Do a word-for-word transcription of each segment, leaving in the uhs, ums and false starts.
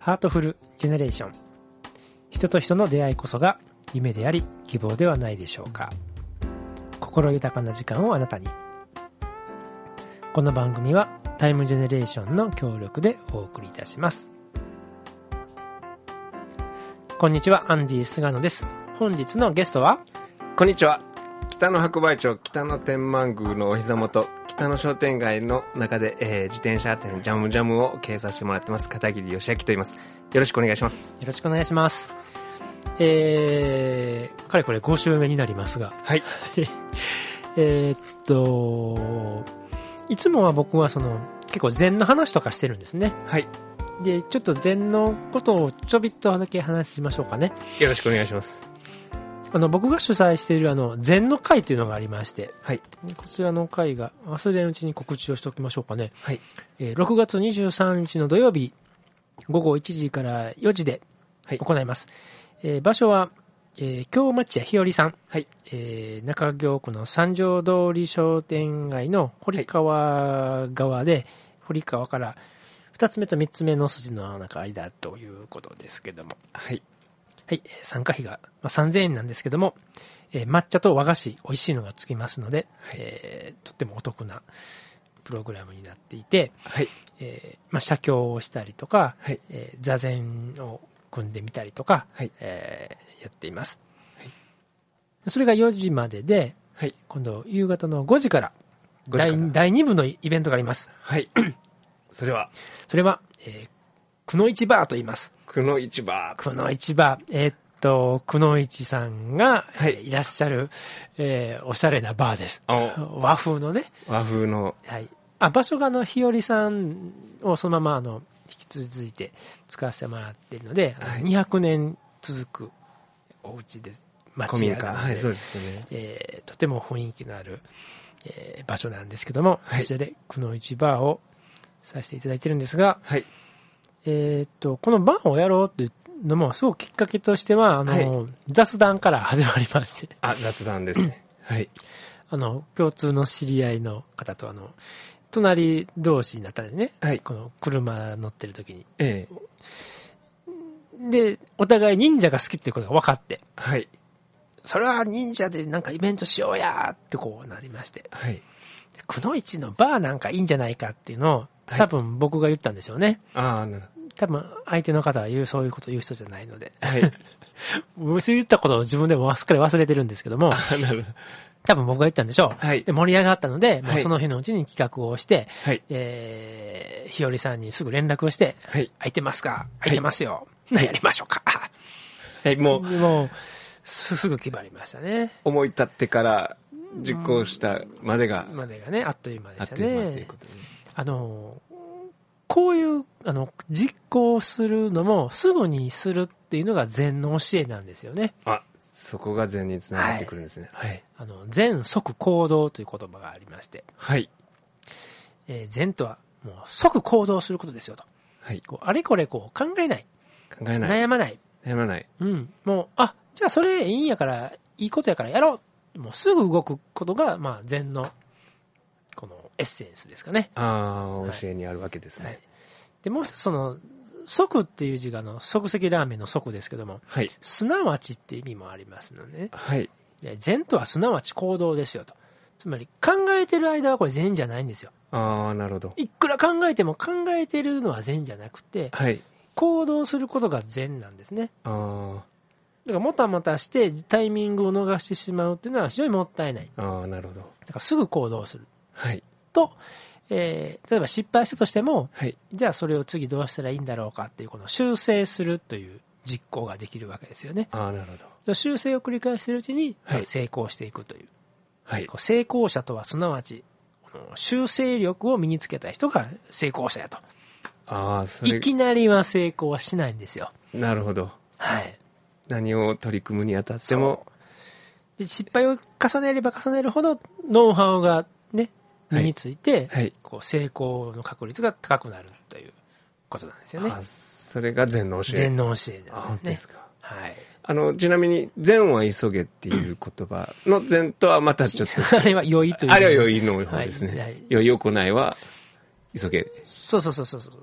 ハートフルジェネレーション。人と人の出会いこそが夢であり希望ではないでしょうか。心豊かな時間をあなたに。この番組はタイムジェネレーションの協力でお送りいたします。こんにちは、アンディ菅野です。本日のゲストは、 こんにちは、北の白梅町北の天満宮のお膝元北の商店街の中で、えー、自転車店ジャムジャムを経営させてもらってます片桐義明と言います。よろしくお願いします。 よろしくお願いします。えー、かれこれご週目になりますが、 はいえーっといつもは僕はその結構禅の話とかしてるんですね。 はい。 でちょっと禅のことをちょびっとだけ話しましょうかね。 よろしくお願いします。 あの僕が主催しているあの禅の会というのがありまして、 はい、 こちらの会が忘れないうちに告知をしておきましょうかね。 はい、 えー、ろくがつにじゅうさんにちの土曜日ごごいちじからよじで行います。はい、えー、場所は、えー、京町屋日和さん、はい、えー、中京区の三条通り商店街の堀川側で、はい、堀川からふたつめとみっつめの筋の中間ということですけども、 はい、 はい、参加費がさんぜんえんなんですけども、えー、抹茶と和菓子美味しいのがつきますので、はい、えー、とってもお得なプログラムになっていて、はい、えーまあ、写経をしたりとか、はい、えー、座禅を組んでみたりとか、はい、えー、やっています。はい、それがよじまでで、はい、今度夕方のごじからだいに部のイベントがあります。 はい。それはそれは、えー、くのいちバーと言います。 くのいちバー。くのいちバー。えー、っと、くのいちさんが、はい、えー、いらっしゃる、えー、おしゃれなバーです。和風のね。 和風の。 はい。あ、場所があの、日和さんをそのままあの、引き続いて使わせてもらっているので、はい、にひゃくねん続くお家です。町屋なので、 はい、そうですね。 えー、とても雰囲気のある、えー、場所なんですけども、はい、そちらでくのいちバーをさせていただいてるんですが、はい、えー、っとこのバーをやろうっていうのもすごくきっかけとしてはあの、はい、雑談から始まりまして。 あ、雑談ですね。はい。 あの共通の知り合いの方とあの隣同士になったんですね。はい。この車乗ってる時に。ええ。でお互い忍者が好きっていうことが分かって。はい。それは忍者でなんかイベントしようやってこうなりまして。はい。くのいちのバーなんかいいんじゃないかっていうのを多分僕が言ったんでしょうね。はい、ああ、なるほど。多分相手の方は言うそういうことを言う人じゃないので。はい。そう言ったことを自分でもすっかり忘れてるんですけども。あ、なるほど。多分僕が言ったんでしょう。はい。で盛り上がったので、もうその日のうちに企画をして、はい。えー、日和さんにすぐ連絡をして、はい。空いてますか？空いてますよ。はい。やりましょうか。 はい。もう、 もう、すぐ決まりましたね。 思い立ってから実行したまでが。 までがね、あっという間でしたね。あっという間ということで。あの、こういう、あの、実行するのもすぐにするっていうのが禅の教えなんですよね。 あ、そこが禅につながってくるんですね。はい。はい、 あの、禅即行動という言葉がありまして。はい。えー、禅とはもう即行動することですよと。はい。こうあれこれこう考えない。 考えない。 悩まない。 悩まない。 うん。もう、あ、じゃあそれいいんやから、いいことやからやろう。もうすぐ動くことが、まあ、禅の、このエッセンスですかね。 ああ、はい、教えにあるわけですね。はい、 で、もう一つその、即っていう字がの即席ラーメンの即ですけども、はい、すなわちっていう意味もありますのでね。はい。で、禅とはすなわち行動ですよと。つまり考えてる間はこれ禅じゃないんですよ。 ああ、なるほど。 いくら考えても考えてるのは禅じゃなくて、はい、行動することが禅なんですね。ああ。だからもたもたしてタイミングを逃してしまうっていうのは非常にもったいない。 ああ、なるほど。 だからすぐ行動する。はい。と、えー、例えば失敗したとしても、はい、じゃあそれを次どうしたらいいんだろうかっていうこの修正するという実行ができるわけですよね。 ああ、なるほど。 修正を繰り返しているうちに、はい、成功していくという。はい。こう成功者とはすなわち修正力を身につけた人が成功者やと。 ああ、それ。 いきなりは成功はしないんですよ。 なるほど。 はい。 何を取り組むにあたってもで失敗を重ねれば重ねるほどノウハウがね身について、はいはい、こう成功の確率が高くなるということなんですよね。 あ、それが禅の教え。 禅の教えなんですね。 ですか。 はい。 あのちなみに禅は急げっていう言葉の禅とはまたちょっとあれは良いという、 あれは良いの方ですね。はいはい、良い行いは急げ。 そうそうそうそう。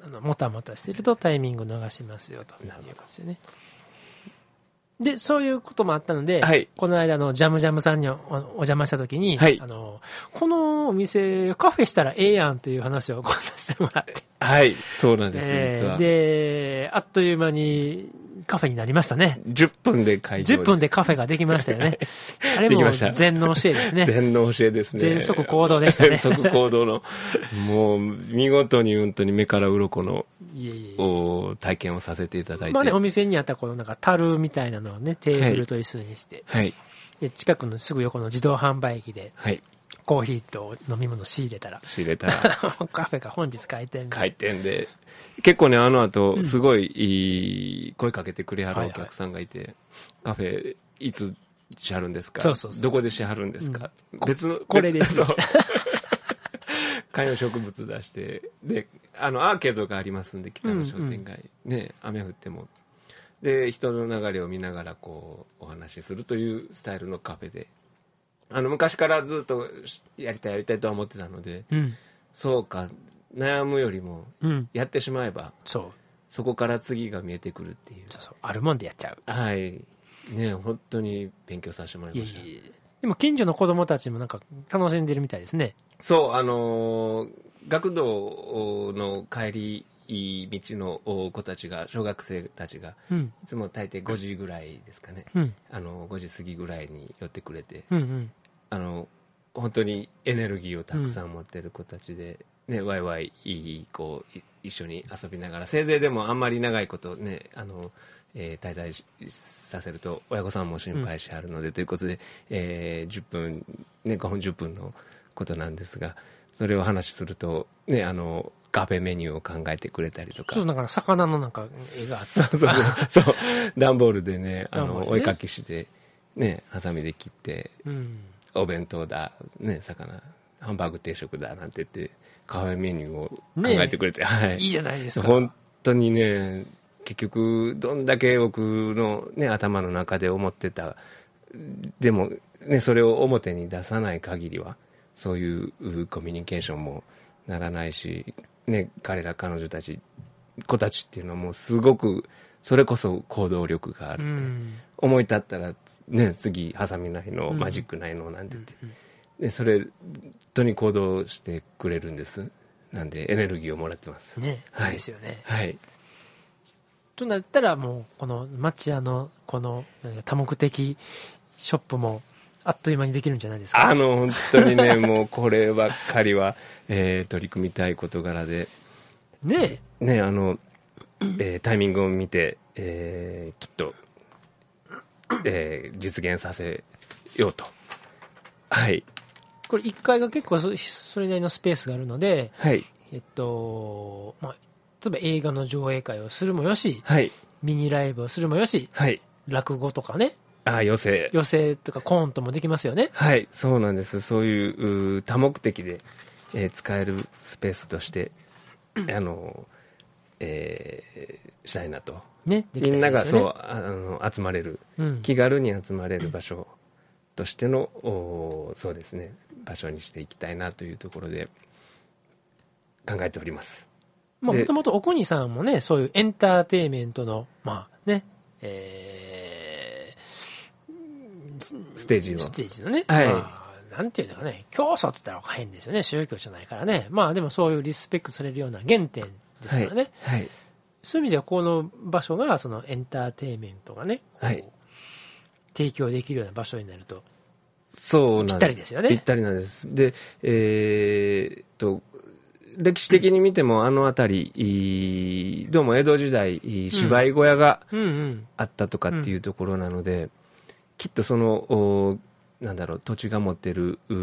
あのもたもたしてるとタイミング逃しますよということですよね。で、そういうこともあったので、はい、この間のジャムジャムさんに お, お邪魔したときに、はい、あの、このお店カフェしたらええやんという話をこうさせてもらって。 はい、そうなんです、 えー、実は。で、あっという間にカフェになりましたね。 じゅっぷんで開業。 じゅっぷんでカフェができましたよね。あれも禅の教えですね。 禅の教えですね。 全速行動でしたね。 全速行動の、もう見事に本当に目から鱗のいえいえ体験をさせていただいて。 まあね、お店にあったこのなんか樽みたいなのをね、テーブルと椅子にして、はい、で近くのすぐ横の自動販売機で、はい、コーヒーと飲み物仕入れたら、 仕入れたらカフェが本日開店開店で。結構ね、あの後、すごいいい声かけてくれはるお客さんがいて、はいはい、カフェ、いつしはるんですか？そうそうそう、どこでしはるんですか？うん、別の、 これです。 観葉植物出して、で、あの、アーケードがありますんで、北の商店街、うんうん、ね、雨降っても。で、人の流れを見ながら、こう、お話しするというスタイルのカフェで、あの、昔からずっとやりたいやりたいとは思ってたので、うん、そうか、悩むよりもやってしまえば、うん、そう、そこから次が見えてくるっていう。 そうそう、あるもんでやっちゃう。 はいね、本当に勉強させてもらいました。いえいえ、 でも近所の子供たちもなんか楽しんでるみたいですね。 そう、あのー、学童の帰り道の子たちが、小学生たちが、うん、いつも大抵ごじぐらいですかね、うん、あのごじ過ぎぐらいに寄ってくれて、うんうん、あの本当にエネルギーをたくさん持ってる子たちで、ね、ワイワイいいこう一緒に遊びながら、せいぜいでもあんまり長いことね、あの、えー、滞在させると親御さんも心配しはるので、うん、ということで、えー、じゅっぷん、ね、ごふんじゅっぷんのことなんですが、それを話すると、ね、あのカフェメニューを考えてくれたりとか、 そう、なんか魚のなんか絵があったそうそうそうそう、段ボールでね、あの、ね、お絵かきしてね、ハサミで切って、うん、お弁当だ、ね、魚ハンバーグ定食だなんて言ってカフェメニューを考えてくれて、ね、はい、 いいじゃないですか。 本当にね、結局どんだけ僕の、ね、頭の中で思ってた、でも、ね、それを表に出さない限りはそういうコミュニケーションもならないし、ね、彼ら彼女たち子たちっていうのはもうすごくそれこそ行動力があるって、うん、思い立ったら、ね、次ハサミないの、うん、マジックないのなんて言って、うん、でそれ本当に行動してくれるんです。なんでエネルギーをもらってますね。はい、いいですよね。 はい。 となったらもうこの町屋のこの多目的ショップもあっという間にできるんじゃないですか。 あの本当にねもうこればっかりは、えー、取り組みたい事柄でねえねえあの、えー、タイミングを見て、えー、きっと、えー、実現させようと。はい。 これいっかいが結構 そ, それなりのスペースがあるので、 はい、 えっとまあ例えば映画の上映会をするもよし、 はい、 ミニライブをするもよし、 はい、 落語とかね、 あ、寄席寄席とかコントもできますよね。 はい、そうなんです。そういう多目的で、えー、使えるスペースとしてあの、えー、したいなと、 ね、できたいですよね。 みんながそうあの集まれる、うん、気軽に集まれる場所としての、おそうですね、場所にしていきたいなというところで考えております。 もともとお国さんもね、そういうエンターテインメントのまあね、えー、ステージをステージのね、 はい、 まあ、なんていうのかね、競争って言ったら変ですよね、宗教じゃないからね。まあでもそういうリスペクトされるような原点ですからね。 はいはい、 そういう意味ではこの場所がそのエンターテインメントがね、 はい、 提供できるような場所になると、 そうなんぴったりですよね。 ぴったりなんです。で、えー、っと歴史的に見てもあの辺りどうも江戸時代芝居小屋があったとかっていうところなので、うんうんうん、きっとそのなんだろう、土地が持ってる、うん、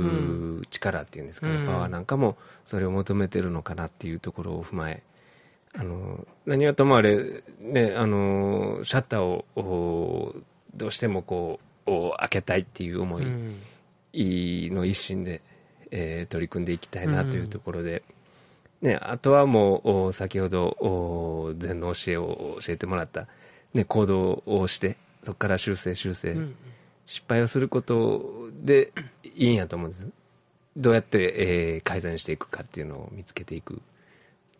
力っていうんですかね、うん、パワーなんかもそれを求めてるのかなっていうところを踏まえ、あの何はともあれ、ね、あのシャッターをどうしてもこう開けたいっていう思いの一心で、えー、取り組んでいきたいなというところで、うんね、あとはもう先ほど禅の教えを教えてもらった、ね、行動をしてそこから修正修正、うん、失敗をすることでいいんやと思うんです。どうやって、えー、改善していくかっていうのを見つけていく、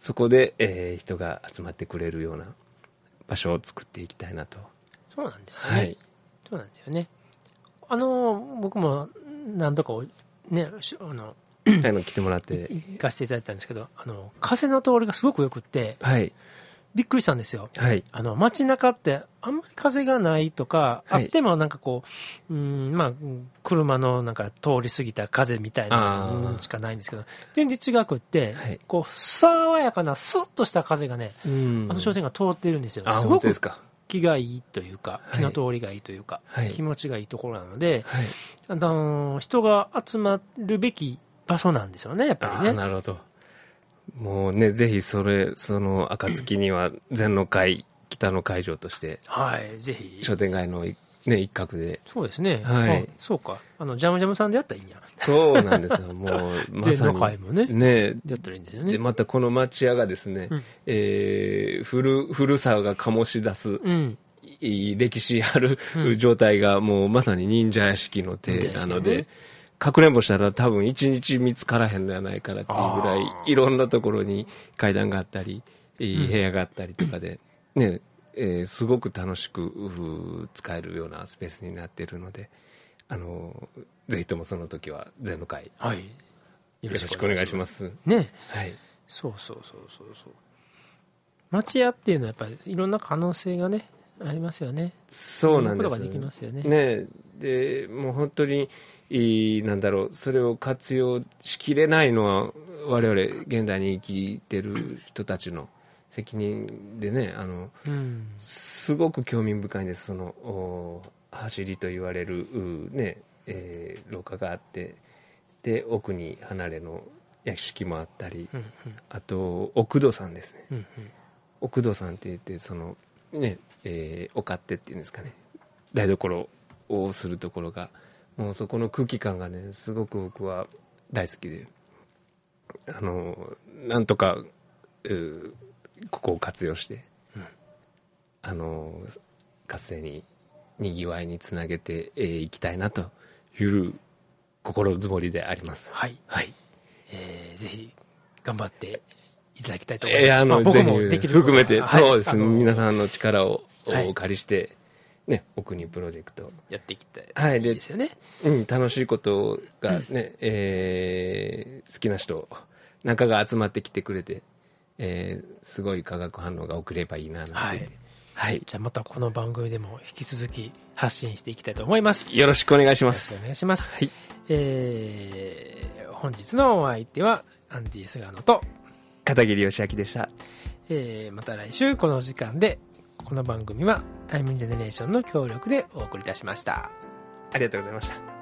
そこで、えー、人が集まってくれるような場所を作っていきたいなと。 そうなんですよね、はい、そうなんですよね。あの僕も何度かねあのあの来てもらって行かせていただいたんですけど、あの風の通りがすごくよくって、 はい、 びっくりしたんですよ、 はい、 あの街中ってあんまり風がないとか、はい、あってもなんかこう、うんまあ、車のなんか通り過ぎた風みたいなのしかないんですけど、全然違くって、はい、こう爽やかなスッとした風がね、あの商店が通っているんですよ。すごく気がいいというか、気の通りがいいというか、はい、気持ちがいいところなので、はい、あの人が集まるべき場所なんですよね、やっぱりね。 あ、なるほど。もうね、ぜひそれ、その暁には禅の会、北の会場として、 はい、ぜひ。 商店街の、ね、一角で。 そうですね。はい。そうか。あの、ジャムジャムさんでやったらいいんや。 そうなんですよ。もう、まさに。 禅の会もね。 ね。 やったらいいんですよね。 で、またこの町屋がですね、うん、えー、古、古さが醸し出す、うん、歴史ある状態がもうまさに忍者屋敷の手なので、かくれんぼしたら多分一日見つからへんのやないかなっていうぐらいいろんなところに階段があったり、うん、部屋があったりとかで、ねえー、すごく楽しく使えるようなスペースになっているので、あのぜひともその時は禅の会、 はい、 よろしくお願いします。 ね、 はい、 そうそうそうそうそう。町屋っていうのはやっぱりいろんな可能性がねありますよね。 そうなんです。 ことができますよね。 ねでもう本当になんだろう、それを活用しきれないのは我々現代に生きてる人たちの責任でね、あの、うん、すごく興味深いんです。その走りと言われるね、えー、廊下があって、で奥に離れの屋敷もあったり、うんうん、あと奥戸さんですね、うんうん、奥戸さんって言ってそのね、えー、お勝手っていうんですかね、台所をするところがもうそこの空気感がねすごく僕は大好きで、あのなんとかここを活用して、うん、あの活性ににぎわいにつなげてい、えー、きたいなという心づもりであります。 はい、 はい、 えー、ぜひ頑張っていただきたいと思います。 えー、あの、まあ、 僕もできる含めて、 はい、 そうです、 ね、 皆さんの力をお借りして、ね、お国プロジェクトやっていきたい、はい、いいですよね。 うん、楽しいことがね、うん、えー、好きな人なんかが集まってきてくれて、えー、すごい化学反応が起きればいいななんて、はいはい、じゃあまたこの番組でも引き続き発信していきたいと思います。 よろしくお願いします。 よろしくお願いします。はい、えー、本日のお相手はアンディ・菅野と片桐義明でした。 えー、また来週この時間で。この番組はタイムジェネレーションの協力でお送りいたしました。 ありがとうございました。